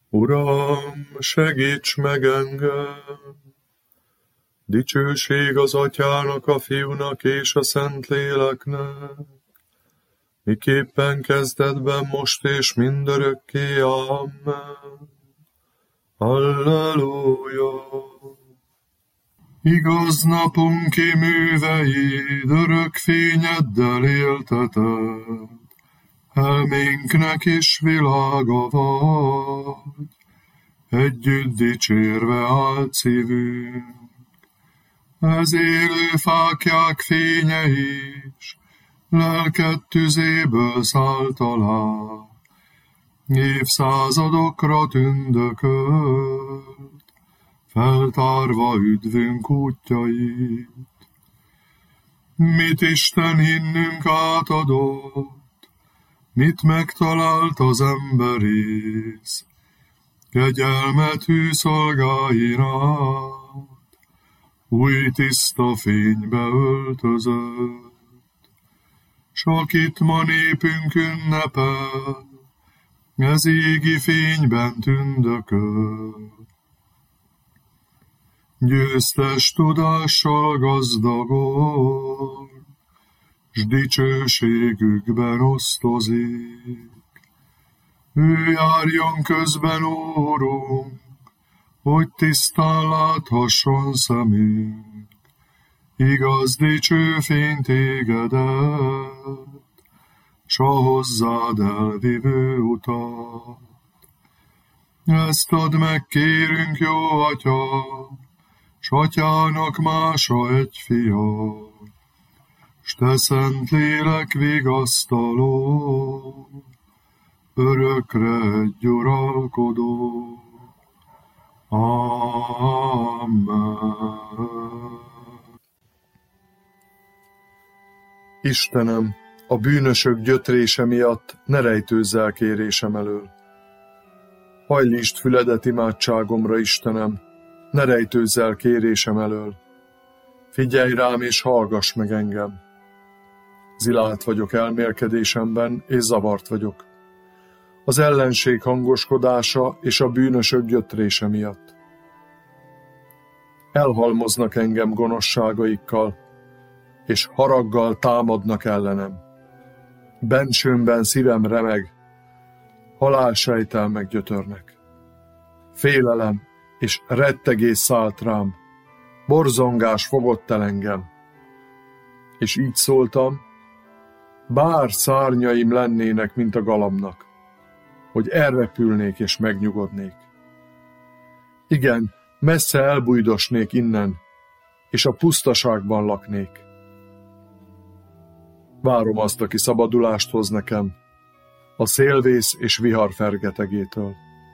Uram, segíts meg engem! Dicsőség az Atyának, a Fiúnak és a Szentléleknek, miképpen kezdetben, most és mindörökké. Amen. Halleluja! Igaz napunki műveid, örök fényeddel élteted, elménknek is világa vagy, együtt dicsérve állt szívünk. Ez élő fáklyák fénye is, lelked tüzéből szállt alá, évszázadokra tündökölt, feltárva üdvünk útjait. Mit Isten hinnünk átadott, mit megtalált az emberész, kegyelmet hű szolgáinak, új tiszta fénybe öltözött, s akit ma népünk ünnepel, ez égi fényben tündököl. Győztes tudással gazdagol, s dicsőségükben osztozik. Ő járjon közben, Úrunk, hogy tisztán láthasson szemünk, igaz dicső fény tégedet, s a hozzád elvivő utat. Ezt add meg, kérünk, jó Atya, s Atyának mása egy fia, s te Szentlélek vigasztaló, örökre egy uralkodó. Amen. Istenem, a bűnösök gyötrése miatt ne rejtőzz el kérésem elől. Hajlítsd füledet imádságomra, Istenem, ne rejtőzz el kérésem elől. Figyelj rám és hallgass meg engem. Zilált vagyok elmélkedésemben, és zavart vagyok. Az ellenség hangoskodása és a bűnösök gyötrése miatt. Elhalmoznak engem gonoszságaikkal, és haraggal támadnak ellenem. Bensőmben szívem remeg, halálsejtelmek gyötörnek. Félelem és rettegés szállt rám, borzongás fogott el engem. És így szóltam, bár szárnyaim lennének, mint a galambnak, hogy elrepülnék és megnyugodnék. Igen, messze elbújdosnék innen, és a pusztaságban laknék. Várom azt, aki szabadulást hoz nekem, a szélvész és vihar fergetegétől.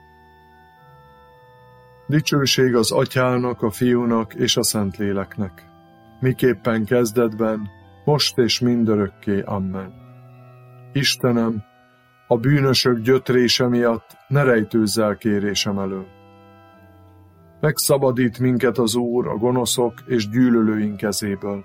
Dicsőség az Atyának, a Fiúnak és a Szentléleknek, miképpen kezdetben, most és mindörökké. Amen. Istenem, a bűnösök gyötrése miatt ne rejtőzz el kérésem elől. Megszabadít minket az Úr a gonoszok és gyűlölőink kezéből.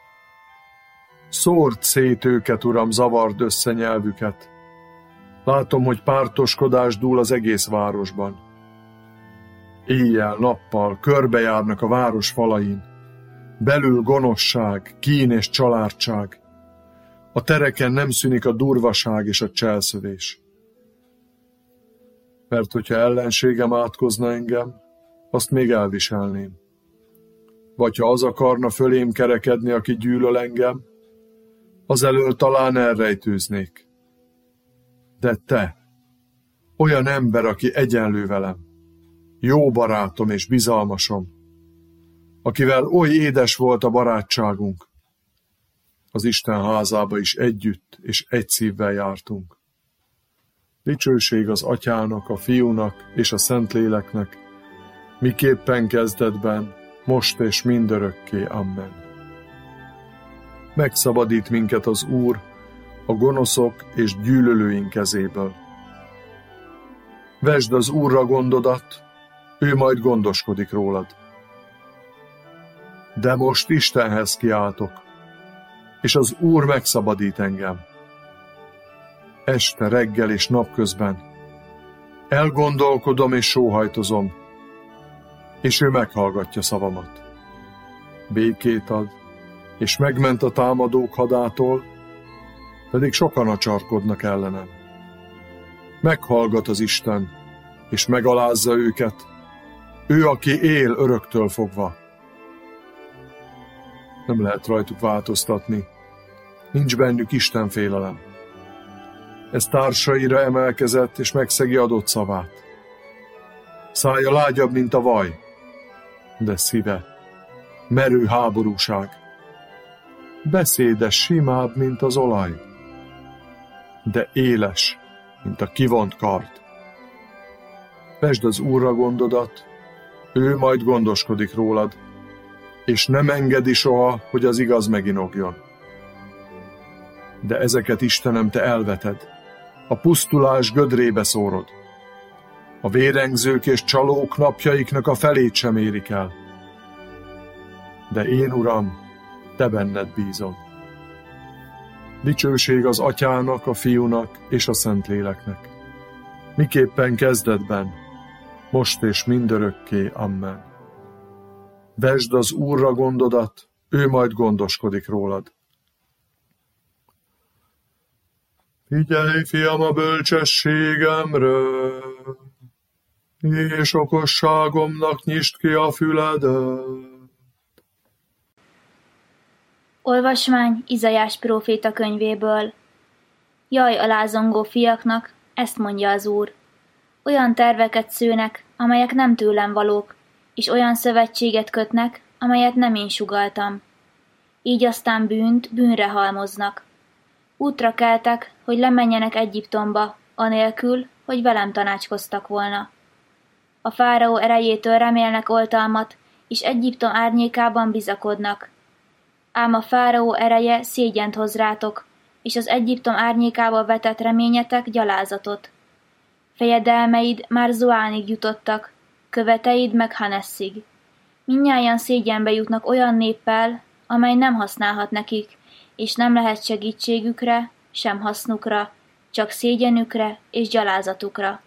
Szórd szét őket, Uram, zavard össze nyelvüket. Látom, hogy pártoskodás dúl az egész városban. Éjjel-nappal körbejárnak a város falain. Belül gonoszság, kín és családság. A tereken nem szűnik a durvaság és a cselszövés. Mert hogyha ellenségem átkozna engem, azt még elviselném. Vagy ha az akarna fölém kerekedni, aki gyűlöl engem, az elől talán elrejtőznék. De te, olyan ember, aki egyenlő velem, jó barátom és bizalmasom, akivel oly édes volt a barátságunk, az Isten házába is együtt és egy szívvel jártunk. Dicsőség az Atyának, a Fiúnak és a Szentléleknek, miképpen kezdetben, most és mindörökké. Amen. Megszabadít minket az Úr a gonoszok és gyűlölőink kezéből. Vesd az Úrra gondodat, ő majd gondoskodik rólad. De most Istenhez kiáltok, és az Úr megszabadít engem. Este, reggel és napközben Elgondolkodom és sóhajtozom, és ő meghallgatja szavamat. Békét ad, és megment a támadók hadától, pedig sokan acsarkodnak ellenem. Meghallgat az Isten, és megalázza őket, ő, aki él öröktől fogva. Nem lehet rajtuk változtatni, nincs bennük Isten félelem. Ez társaira emelkezett, és megszegi adott szavát. Szája lágyabb, mint a vaj, de szíve merő háborúság. Beszéde simább, mint az olaj, de éles, mint a kivont kard. Vesd az Úrra gondodat, ő majd gondoskodik rólad, és nem engedi soha, hogy az igaz meginogjon. De ezeket, Istenem, te elveted, a pusztulás gödrébe szórod. A vérengzők és csalók napjaiknak a felét sem érik el. De én, Uram, te benned bízom. Dicsőség az Atyának, a Fiúnak és a Szentléleknek. Miképpen kezdetben, most és mindörökké. Amen. Vesd az Úrra gondodat, ő majd gondoskodik rólad. Figyelj, fiam, a bölcsességemre, és okosságomnak nyisd ki a füledet. Olvasmány Izaiás próféta könyvéből. Jaj a lázongó fiaknak, ezt mondja az Úr. Olyan terveket szőnek, amelyek nem tőlem valók, és olyan szövetséget kötnek, amelyet nem én sugalltam. Így aztán bűnt bűnre halmoznak. Útra keltek, hogy lemenjenek Egyiptomba, anélkül, hogy velem tanácskoztak volna. A fáraó erejétől remélnek oltalmat, és Egyiptom árnyékában bizakodnak. Ám a fáraó ereje szégyent hoz rátok, és az Egyiptom árnyékába vetett reményetek gyalázatot. Fejedelmeid már Zoánig jutottak, követeid meg Hanesszig. Mindnyájan szégyenbe jutnak olyan néppel, amely nem használhat nekik, és nem lehet segítségükre, sem hasznukra, csak szégyenükre és gyalázatukra.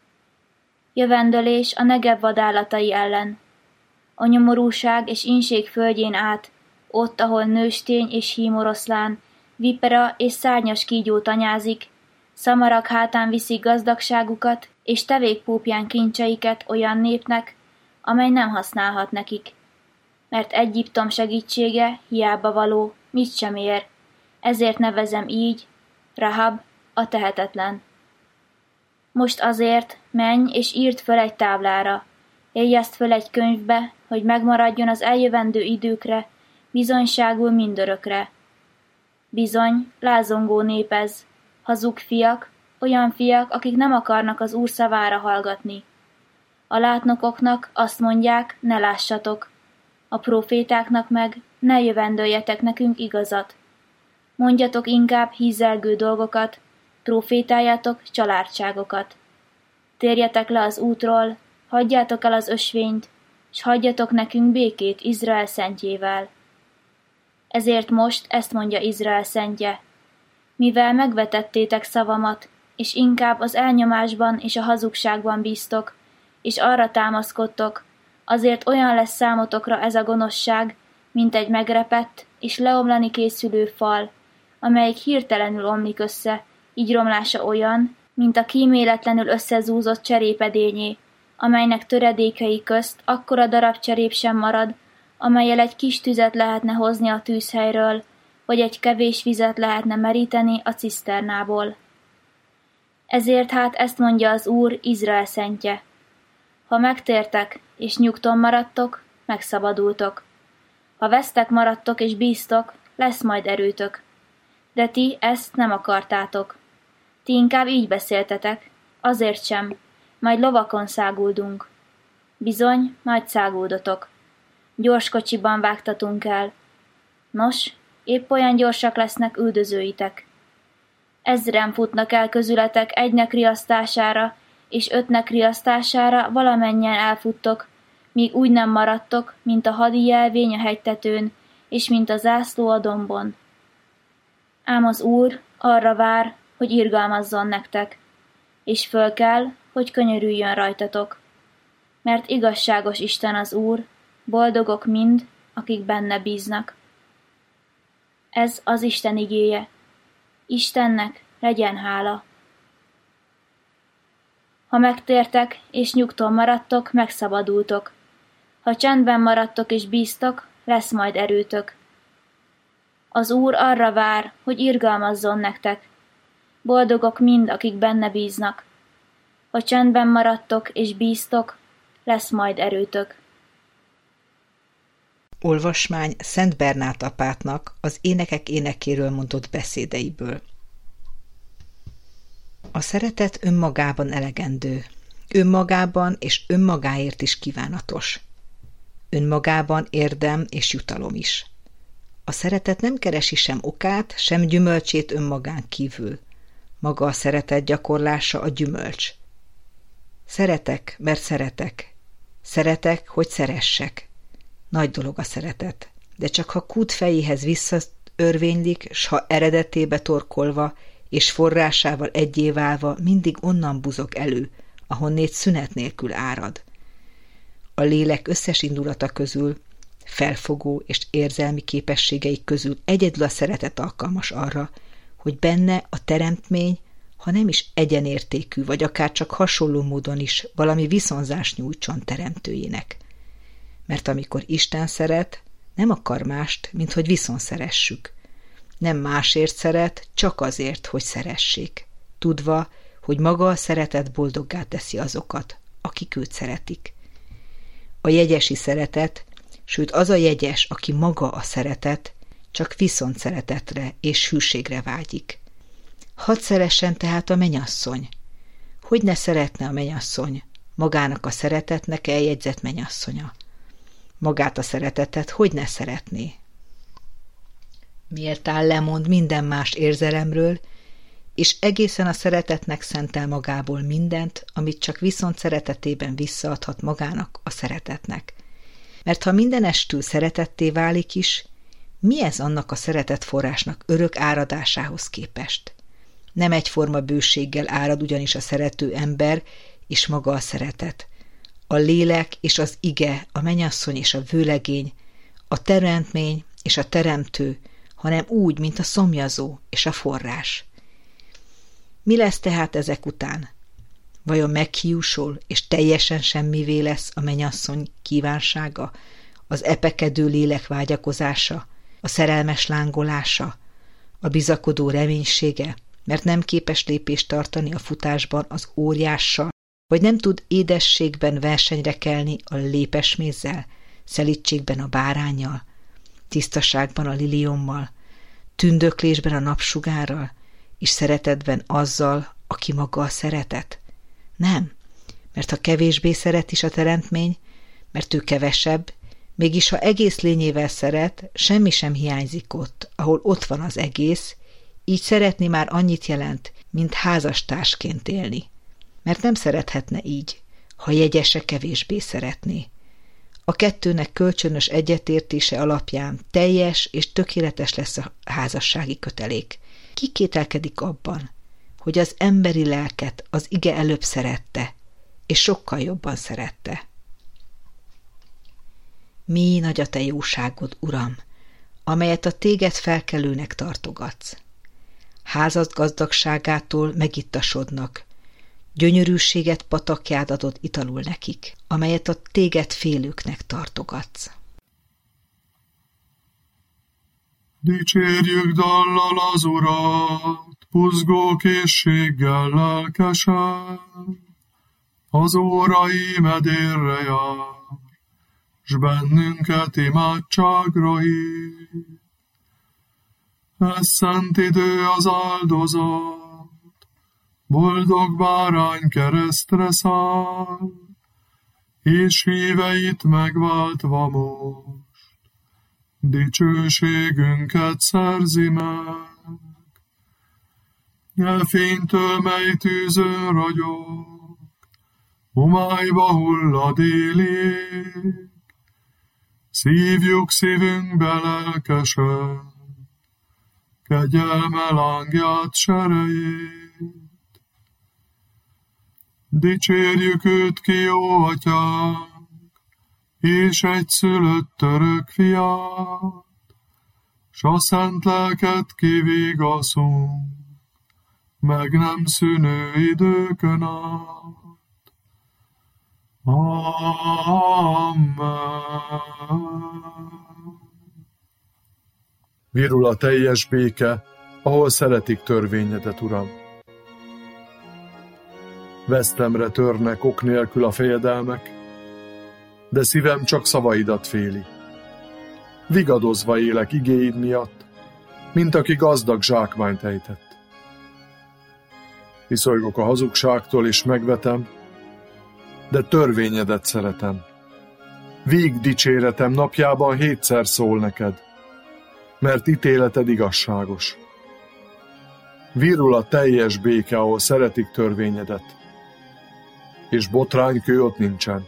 Jövendölés a Negeb vadállatai ellen. A nyomorúság és inség földjén át, ott, ahol nőstény és hímoroszlán, vipera és szárnyas kígyó tanyázik, szamarak hátán viszik gazdagságukat, és tevékpúpján kincseiket olyan népnek, amely nem használhat nekik. Mert Egyiptom segítsége hiába való, mit sem ér, ezért nevezem így, Rahab, a tehetetlen. Most azért menj és írd föl egy táblára, jegyezd föl egy könyvbe, hogy megmaradjon az eljövendő időkre, bizonyságul mindörökre. Bizony, lázongó nép ez, hazug fiak, olyan fiak, akik nem akarnak az Úr szavára hallgatni. A látnokoknak azt mondják, ne lássatok, a prófétáknak meg, ne jövendöljetek nekünk igazat. Mondjatok inkább hízelgő dolgokat, prófétáljátok családságokat. Térjetek le az útról, hagyjátok el az ösvényt, s hagyjatok nekünk békét Izrael szentjével. Ezért most ezt mondja Izrael szentje. Mivel megvetettétek szavamat, és inkább az elnyomásban és a hazugságban bíztok, és arra támaszkodtok, azért olyan lesz számotokra ez a gonoszság, mint egy megrepett és leomlani készülő fal, amelyik hirtelenül omlik össze, így romlása olyan, mint a kíméletlenül összezúzott cserépedényé, amelynek töredékei közt akkora darab cserép sem marad, amellyel egy kis tüzet lehetne hozni a tűzhelyről, vagy egy kevés vizet lehetne meríteni a ciszternából. Ezért hát ezt mondja az Úr, Izrael szentje. Ha megtértek, és nyugton maradtok, megszabadultok. Ha vesztek maradtok és bíztok, lesz majd erőtök. De ti ezt nem akartátok. Ti inkább így beszéltetek, azért sem, majd lovakon száguldunk. Bizony, majd száguldotok. Gyors kocsiban vágtatunk el. Nos, épp olyan gyorsak lesznek üldözőitek. 1000 futnak el közületek 1 riasztására, és 5 riasztására valamennyien elfuttok, míg úgy nem maradtok, mint a hadi jelvény a hegytetőn, és mint a zászló a dombon. Ám az Úr arra vár, hogy irgalmazzon nektek, és föl kell, hogy könyörüljön rajtatok. Mert igazságos Isten az Úr, boldogok mind, akik benne bíznak. Ez az Isten igéje. Istennek legyen hála. Ha megtértek és nyugton maradtok, megszabadultok. Ha csendben maradtok és bíztok, lesz majd erőtök. Az Úr arra vár, hogy irgalmazzon nektek. Boldogok mind, akik benne bíznak. Ha csendben maradtok és bíztok, lesz majd erőtök. Olvasmány Szent Bernát apátnak az Énekek énekéről mondott beszédeiből. A szeretet önmagában elegendő, önmagában és önmagáért is kívánatos. Önmagában érdem és jutalom is. A szeretet nem keresi sem okát, sem gyümölcsét önmagán kívül. Maga a szeretet gyakorlása a gyümölcs. Szeretek, mert szeretek. Szeretek, hogy szeressek. Nagy dolog a szeretet, de csak ha kút fejéhez visszaörvénylik, s ha eredetébe torkolva és forrásával egyé válva mindig onnan buzog elő, ahonnét szünet nélkül árad. A lélek összes indulata közül, felfogó és érzelmi képességeik közül egyedül a szeretet alkalmas arra, hogy benne a teremtmény, ha nem is egyenértékű, vagy akár csak hasonló módon is valami viszonzást nyújtson teremtőjének. Mert amikor Isten szeret, nem akar mást, mint hogy viszonszeressük. Nem másért szeret, csak azért, hogy szeressék, tudva, hogy maga a szeretet boldoggá teszi azokat, akik őt szeretik. A jegyesi szeretet, sőt az a jegyes, aki maga a szeretet, csak viszont szeretetre és hűségre vágyik. Hadd szeressen tehát a mennyasszony. Hogy ne szeretne a mennyasszony, magának a szeretetnek eljegyzett mennyasszonya? Magát a szeretetet hogy ne szeretné? Miért áll lemond minden más érzelemről, és egészen a szeretetnek szentel magából mindent, amit csak viszont szeretetében visszaadhat magának a szeretetnek. Mert ha mindenestül szeretetté válik is, mi ez annak a szeretetforrásnak örök áradásához képest? Nem egyforma bőséggel árad ugyanis a szerető ember és maga a szeretet. A lélek és az ige, a mennyasszony és a vőlegény, a teremtmény és a teremtő, hanem úgy, mint a szomjazó és a forrás. Mi lesz tehát ezek után? Vajon meghiúsul és teljesen semmivé lesz a mennyasszony kívánsága, az epekedő lélek vágyakozása, a szerelmes lángolása, a bizakodó reménysége, mert nem képes lépést tartani a futásban az óriással, vagy nem tud édességben versenyre kelni a lépesmézzel, szelídségben a báránnyal, tisztaságban a liliommal, tündöklésben a napsugárral, és szeretetben azzal, aki maga a szeretet? Nem, mert ha kevésbé szeret is a teremtmény, mert ő kevesebb, mégis ha egész lényével szeret, semmi sem hiányzik ott, ahol ott van az egész, így szeretni már annyit jelent, mint házastársként élni. Mert nem szerethetne így, ha jegyese kevésbé szeretné. A kettőnek kölcsönös egyetértése alapján teljes és tökéletes lesz a házassági kötelék. Ki kételkedik abban, hogy az emberi lelket az ige előbb szerette, és sokkal jobban szerette. Mi nagy a te jóságod, Uram, amelyet a téged felkelőnek tartogatsz. Házad gazdagságától megittasodnak, gyönyörűséget patakjád adott italul nekik, amelyet a téged félőknek tartogatsz. Dicsérjük dallal az Urat, buzgó készséggel lelkesen, az órai medérre jár, s bennünket imádságra hív. Ez szent idő az áldozat, boldog bárány keresztre száll, és híveit megváltva most, dicsőségünket szerzi meg. Elfénytől, mely tűzön ragyog, homályba hullad élék, szívjuk szívünkbe lelkesen, kegyelme lángját serejét. Dicsérjük őt ki, jó atyánk, és egyszülött örök fiát, s a szent lelket kivigaszunk, meg nem szűnő időkön át. Amen. Virul a teljes béke, ahol szeretik törvényedet, Uram. Vesztemre törnek ok nélkül a fejedelmek, de szívem csak szavaidat féli. Vigadozva élek igéid miatt, mint aki gazdag zsákmányt ejtett. Iszolygok a hazugságtól és megvetem, de törvényedet szeretem. Vég dicséretem napjában 7-szer szól neked, mert ítéleted igazságos. Virul a teljes béke, ahol szeretik törvényedet, és botránykő ott nincsen.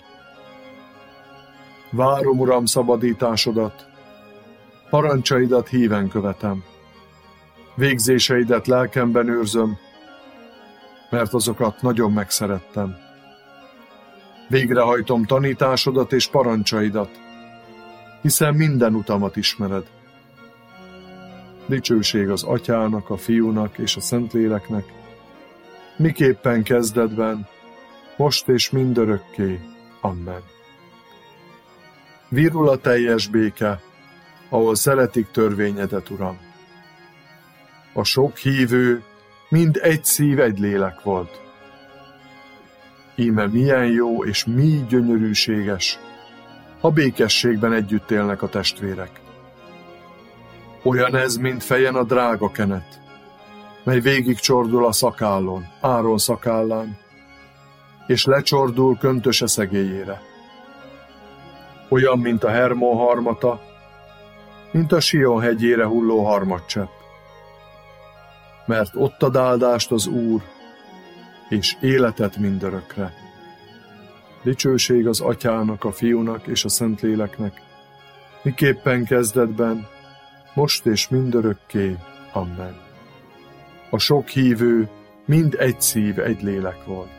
Várom, Uram, szabadításodat, parancsaidat híven követem. Végzéseidet lelkemben őrzöm, mert azokat nagyon megszerettem. Végrehajtom tanításodat és parancsaidat, hiszen minden utamat ismered. Dicsőség az Atyának, a Fiúnak és a Szentléleknek, miképpen kezdetben, most és mindörökké. Amen. Virul a teljes béke, ahol szeretik törvényedet, Uram. A sok hívő mind egy szív, egy lélek volt. Íme milyen jó és mi gyönyörűséges, ha békességben együtt élnek a testvérek. Olyan ez, mint fejen a drága kenet, mely végig csordul a szakállon, Áron szakállán, és lecsordul köntöse szegélyére. Olyan, mint a Hermon harmata, mint a Sion hegyére hulló harmatcsepp. Mert ott ad áldást az Úr, és életet mindörökre. Dicsőség az Atyának, a Fiúnak és a Szentléleknek, miképpen kezdetben, most és mindörökké. Amen. A sok hívő mind egy szív, egy lélek volt.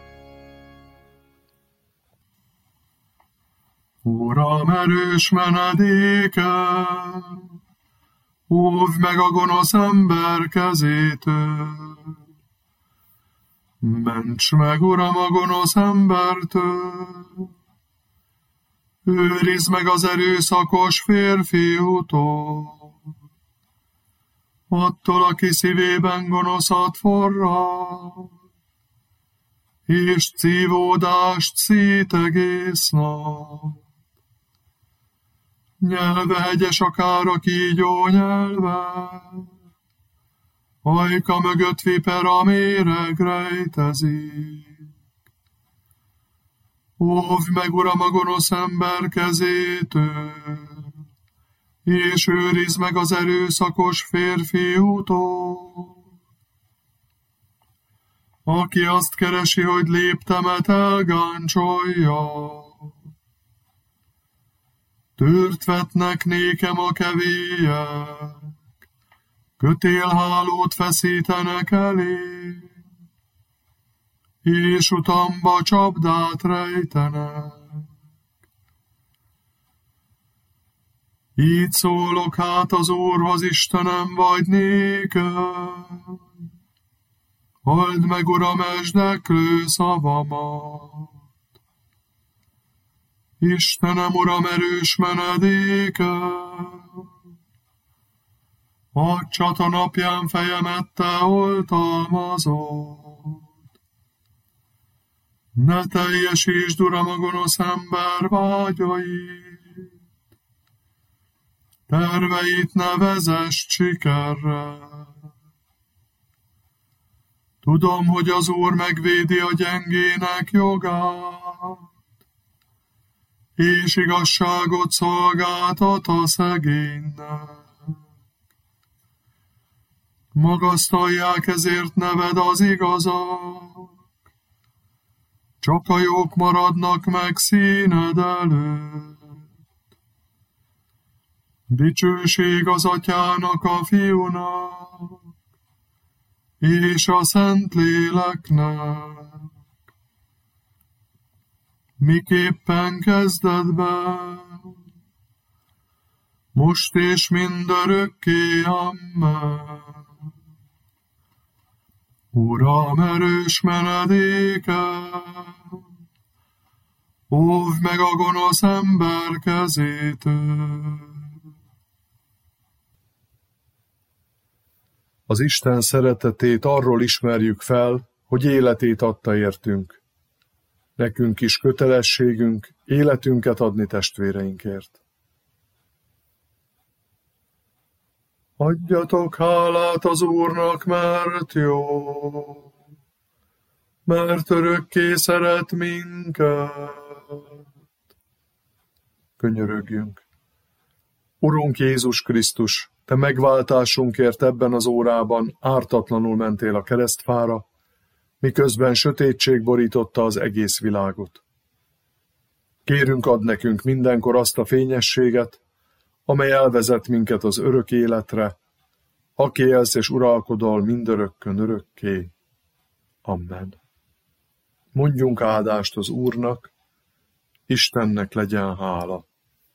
Uram, erős menedékem, óvd meg a gonosz ember kezétől. Ments meg, Uram, a gonosz embertől, őrizd meg az erőszakos férfiútól, attól, aki szívében gonoszat forrad, és szívódást szít egész nap. Nyelve hegyes akár a kígyó nyelve, ajka mögött vipera méreg rejtezik. Óvj meg, Uram, a gonosz ember kezétől, és őrizd meg az erőszakos férfiútól, aki azt keresi, hogy léptemet elgáncsolja. Tőrt vetnek nékem a kevélyek, kötélhálót feszítenek elé, és utamba csapdát rejtenek. Így szólok hát az Úrhoz, Istenem, vagy nékem, halld meg, Uram, esdeklő szavamat. Istenem, Uram, erős menedékem, a csata napján fejemet te oltalmazod. Ne teljesítsd, Uram, a gonosz ember vágyait, terveit ne vezess sikerre. Tudom, hogy az Úr megvédi a gyengének jogát, és igazságot szolgáltat a szegénynek. Magasztalják ezért neved az igazak, csak a jók maradnak meg színed előtt. Dicsőség az Atyának, a Fiúnak, és a Szentléleknek, miképpen kezdetben, most és mindörökké, amen. Uram, erős menedékem, óvd meg a gonosz ember kezétől. Az Isten szeretetét arról ismerjük fel, hogy életét adta értünk. Nekünk is kötelességünk életünket adni testvéreinkért. Adjatok hálát az Úrnak, mert jó, mert örökké szeret minket. Könyörögjünk. Urunk Jézus Krisztus, Te megváltásunkért ebben az órában ártatlanul mentél a keresztfára, miközben sötétség borította az egész világot. Kérünk, add nekünk mindenkor azt a fényességet, amely elvezet minket az örök életre, aki élsz és uralkodol mindörökkön örökké. Amen. Mondjunk áldást az Úrnak, Istennek legyen hála.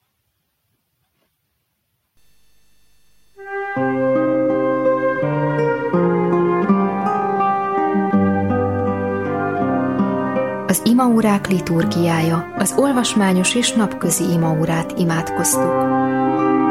Az imaórák liturgiája, az olvasmányos és napközi imaórát imádkoztuk.